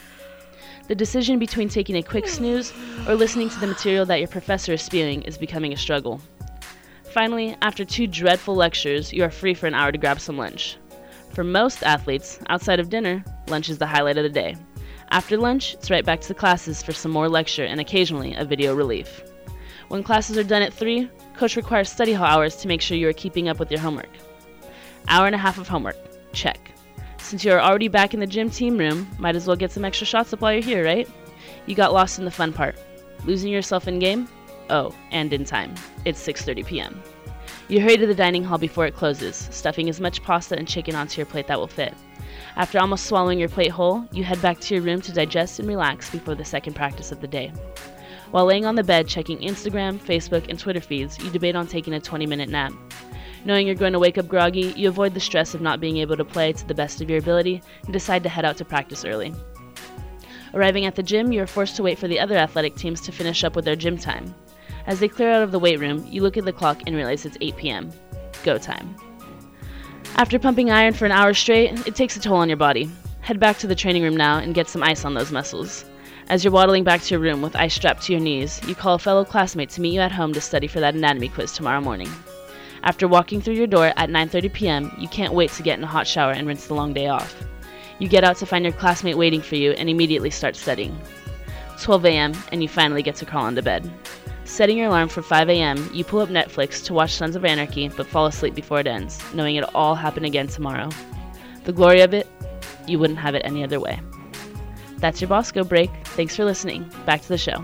The decision between taking a quick snooze or listening to the material that your professor is spewing is becoming a struggle. Finally, after 2 dreadful lectures, you are free for an hour to grab some lunch. For most athletes, outside of dinner, lunch is the highlight of the day. After lunch, it's right back to the classes for some more lecture and occasionally a video relief. When classes are done at 3, coach requires study hall hours to make sure you are keeping up with your homework. Hour and a half of homework. Check. Since you are already back in the gym team room, might as well get some extra shots up while you're here, right? You got lost in the fun part. Losing yourself in game? Oh, and in time. It's 6:30 p.m. You hurry to the dining hall before it closes, stuffing as much pasta and chicken onto your plate that will fit. After almost swallowing your plate whole, you head back to your room to digest and relax before the second practice of the day. While laying on the bed checking Instagram, Facebook, and Twitter feeds, you debate on taking a 20-minute nap. Knowing you're going to wake up groggy, you avoid the stress of not being able to play to the best of your ability and decide to head out to practice early. Arriving at the gym, you are forced to wait for the other athletic teams to finish up with their gym time. As they clear out of the weight room, you look at the clock and realize it's 8 p.m. Go time. After pumping iron for an hour straight, it takes a toll on your body. Head back to the training room now and get some ice on those muscles. As you're waddling back to your room with ice strapped to your knees, you call a fellow classmate to meet you at home to study for that anatomy quiz tomorrow morning. After walking through your door at 9:30 p.m., you can't wait to get in a hot shower and rinse the long day off. You get out to find your classmate waiting for you and immediately start studying. 12 a.m. and you finally get to crawl into bed. Setting your alarm for 5 a.m., you pull up Netflix to watch Sons of Anarchy but fall asleep before it ends, knowing it'll all happen again tomorrow. The glory of it, you wouldn't have it any other way. That's your Bosco break. Thanks for listening. Back to the show.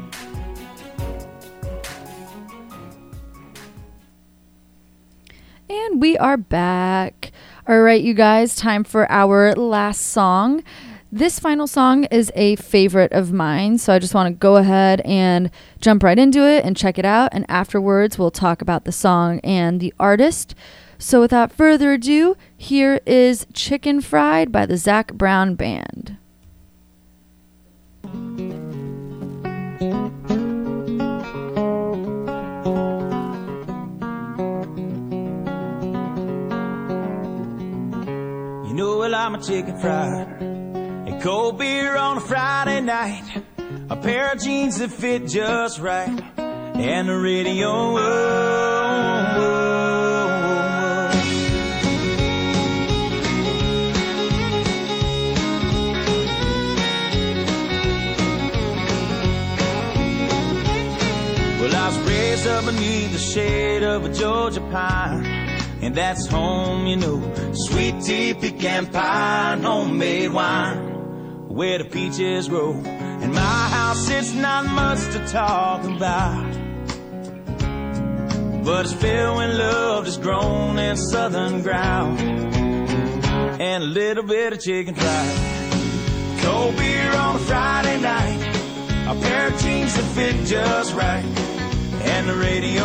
And we are back. All right, you guys, time for our last song. This final song is a favorite of mine, so I just want to go ahead and jump right into it and check it out, and afterwards we'll talk about the song and the artist. So without further ado, here is Chicken Fried by the Zac Brown Band. You know I like my chicken fried, and cold beer on a Friday night, a pair of jeans that fit just right, and the radio. Oh, oh, oh. Well, I was raised up beneath the shade of a Georgia pine, and that's home, you know. Sweet tea, pecan pie, and homemade wine, where the peaches grow. In my house, it's not much to talk about, but it's filled with love that's grown in southern ground, and a little bit of chicken fried. Cold beer on a Friday night, a pair of jeans that fit just right, and the radio.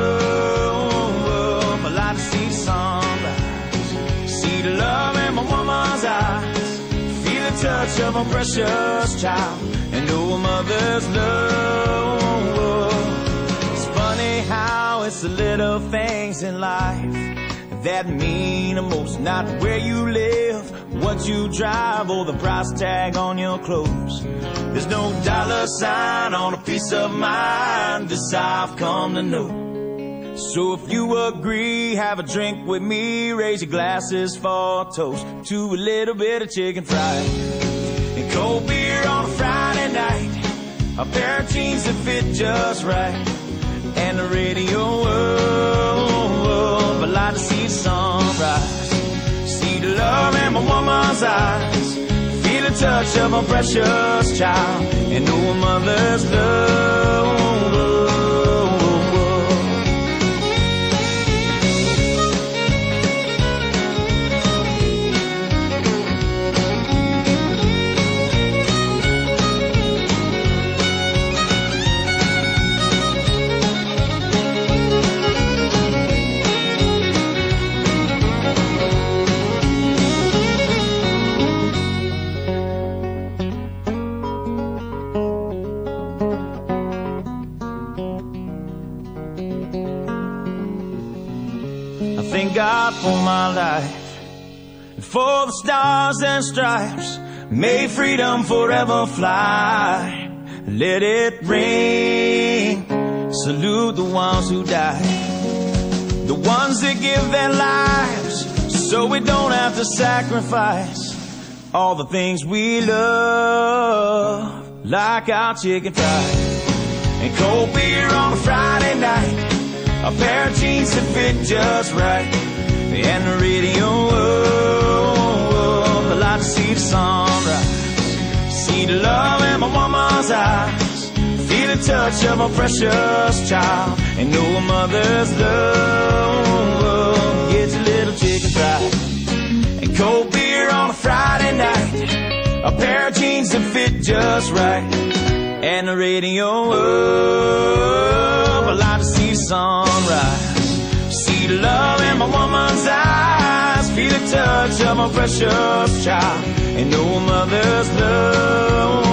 I like to see the sunrise, see the love in my woman's eyes, feel the touch of a precious child, and know a mother's love. It's funny how it's the little things in life that mean the most. Not where you live, what you drive, or the price tag on your clothes. There's no dollar sign on a piece of mind, this I've come to know. So if you agree, have a drink with me, raise your glasses for a toast to a little bit of chicken fried. And cold beer on a Friday night, a pair of jeans that fit just right, and the radio. I like to see the sunrise, see the love in my woman's eyes, feel the touch of a precious child, and know a mother's love. Thank God for my life, and for the stars and stripes. May freedom forever fly. Let it ring. Salute the ones who died, the ones that give their lives so we don't have to sacrifice all the things we love, like our chicken fried and cold beer on a Friday night, a pair of jeans that fit just right, and the radio. I like to see the sunrise, see the love in my woman's eyes, feel the touch of a precious child, and know a mother's love. a pair of jeans that fit just right, and the radio up. I like to see sunrise, see the love in my woman's eyes, feel the touch of my precious child, and know a mother's love.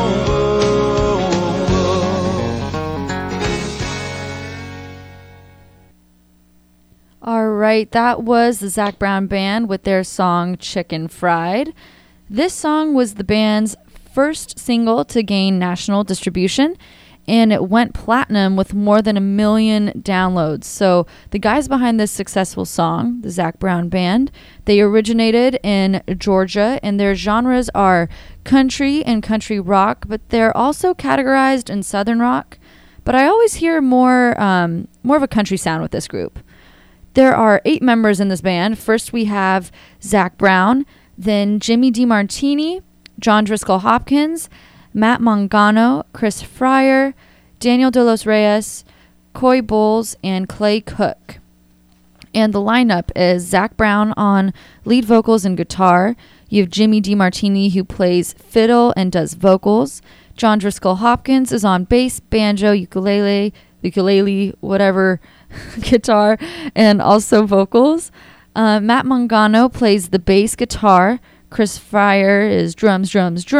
All right, that was the Zac Brown Band with their song Chicken Fried. This song was the band's first single to gain national distribution, and it went platinum with more than 1 million downloads. So the guys behind this successful song, the Zac Brown Band, they originated in Georgia, and their genres are country and country rock, but they're also categorized in southern rock. But I always hear more of a country sound with this group. There are 8 members in this band. First we have Zac Brown, then Jimmy DeMartini, John Driscoll Hopkins, Matt Mangano, Chris Fryer, Daniel De Los Reyes, Coy Bowles, and Clay Cook. And the lineup is Zac Brown on lead vocals and guitar. You have Jimmy DeMartini, who plays fiddle and does vocals. John Driscoll Hopkins is on bass, banjo, ukulele, whatever, guitar, and also vocals. Matt Mangano plays the bass guitar. Chris Fryer is drums.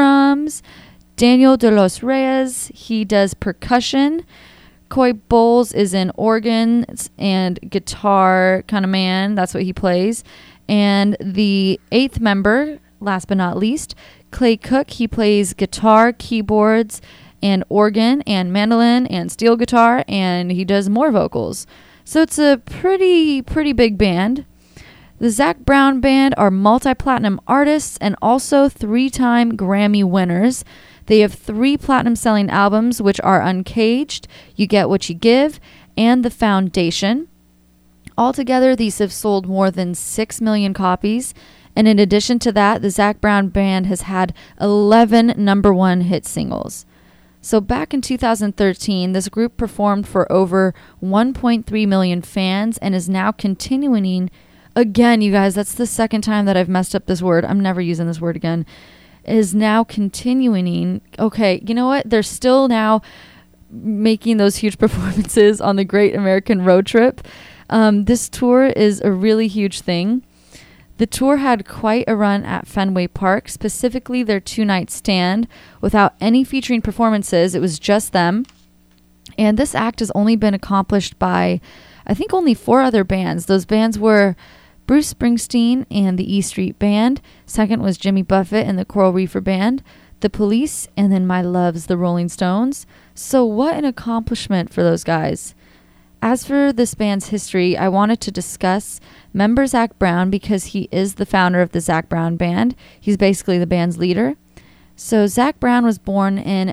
Daniel De Los Reyes, he does percussion. Coy Bowles is an organs and guitar kind of man. That's what he plays. And the 8th member, last but not least, Clay Cook, he plays guitar, keyboards, and organ, and mandolin, and steel guitar, and he does more vocals. So it's a pretty big band. The Zac Brown Band are multi-platinum artists and also 3-time Grammy winners. They have 3 platinum-selling albums, which are Uncaged, You Get What You Give, and The Foundation. Altogether, these have sold more than 6 million copies. And in addition to that, the Zac Brown Band has had 11 number 1 hit singles. So back in 2013, this group performed for over 1.3 million fans and is now continuing. Again, you guys, that's the second time that I've messed up this word. I'm never using this word again. Is now continuing. Okay, you know what? They're still now making those huge performances on the Great American Road Trip. This tour is a really huge thing. The tour had quite a run at Fenway Park, specifically their 2-night stand, without any featuring performances. It was just them. And this act has only been accomplished by, I think, only 4 other bands. Those bands were Bruce Springsteen and the E Street Band. Second was Jimmy Buffett and the Coral Reefer Band, The Police, and then My Loves, the Rolling Stones. So what an accomplishment for those guys. As for this band's history, I wanted to discuss member Zac Brown because he is the founder of the Zac Brown Band. He's basically the band's leader. So Zac Brown was born in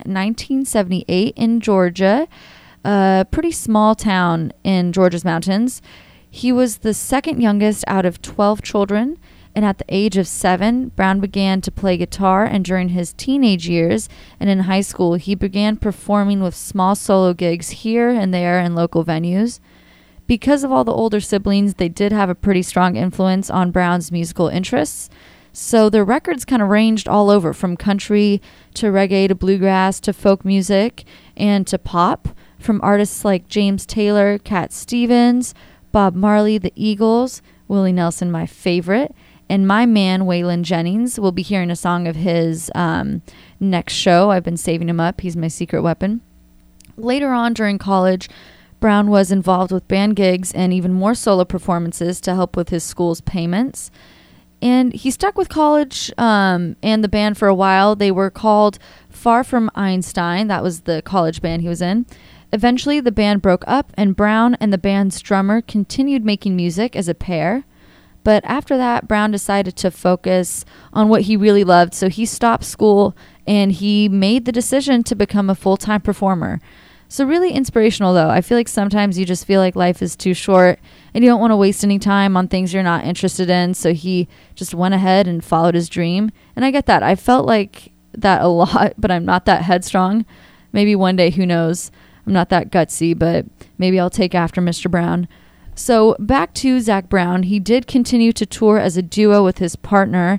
1978 in Georgia, a pretty small town in Georgia's mountains. He was the second youngest out of 12 children, and at the age of 7, Brown began to play guitar, and during his teenage years and in high school, he began performing with small solo gigs here and there in local venues. Because of all the older siblings, they did have a pretty strong influence on Brown's musical interests, so their records kind of ranged all over, from country to reggae to bluegrass to folk music and to pop, from artists like James Taylor, Cat Stevens, Bob Marley, the Eagles, Willie Nelson, my favorite, and my man, Waylon Jennings. We'll be hearing a song of his next show. I've been saving him up. He's my secret weapon. Later on during college, Brown was involved with band gigs and even more solo performances to help with his school's payments. And he stuck with college and the band for a while. They were called Far From Einstein. That was the college band he was in. Eventually, the band broke up, and Brown and the band's drummer continued making music as a pair. But after that, Brown decided to focus on what he really loved, so he stopped school and he made the decision to become a full-time performer. So really inspirational, though. I feel like sometimes you just feel like life is too short and you don't want to waste any time on things you're not interested in, so he just went ahead and followed his dream. And I get that. I felt like that a lot, but I'm not that headstrong. Maybe one day, who knows? I'm not that gutsy, but maybe I'll take after Mr. Brown. So back to Zac Brown. He did continue to tour as a duo with his partner.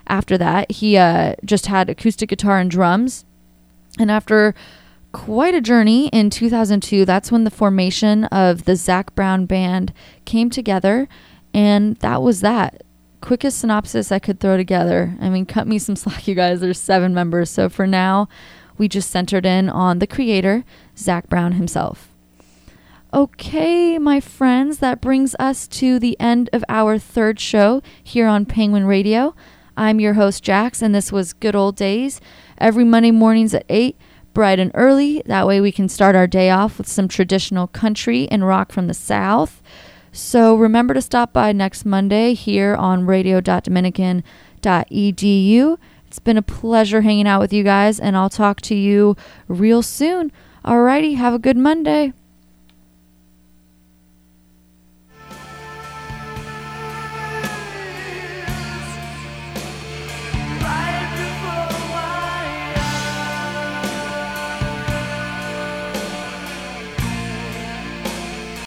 after that. He just had acoustic guitar and drums. And after quite a journey in 2002, that's when the formation of the Zac Brown Band came together. And that was that. Quickest synopsis I could throw together. I mean, cut me some slack, you guys. There's 7 members. So for now, we just centered in on the creator, Zac Brown himself. Okay, my friends, that brings us to the end of our 3rd show here on Penguin Radio. I'm your host, Jax, and this was Good Old Days. Every Monday mornings at 8, bright and early. That way we can start our day off with some traditional country and rock from the South. So remember to stop by next Monday here on radio.dominican.edu. It's been a pleasure hanging out with you guys, and I'll talk to you real soon. Alrighty, have a good Monday.